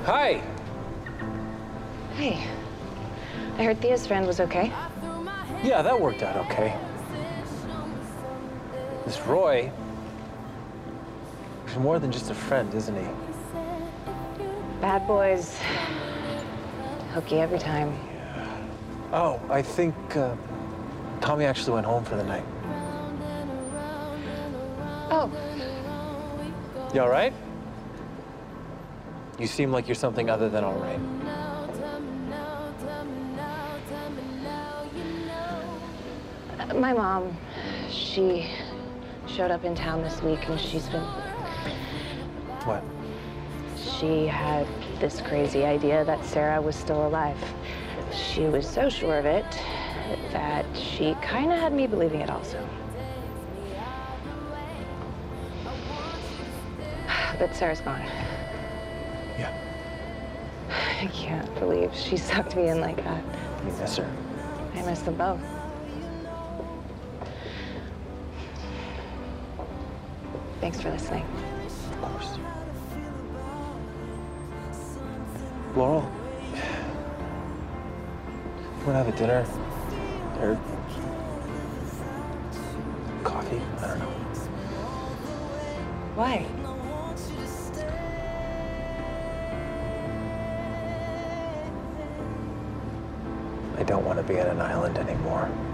Hi. Hey, I heard Thea's friend was okay. Yeah, that worked out okay. This Roy, he's more than just a friend, isn't he? Bad boys, hooky every time. Oh, I think Tommy actually went home for the night. Oh, You all right? You seem like you're something other than all right. my mom, she showed up in town this week and she's been... What? She had this crazy idea that Sarah was still alive. She was so sure of it that she kind of had me believing it also. But Sarah's gone. Yeah. I can't believe she sucked me in like that. You miss her? I miss them both. Thanks for listening. Of course. Laurel, you want to have a dinner? Or coffee? I don't know. Why? I don't want to be on an island anymore.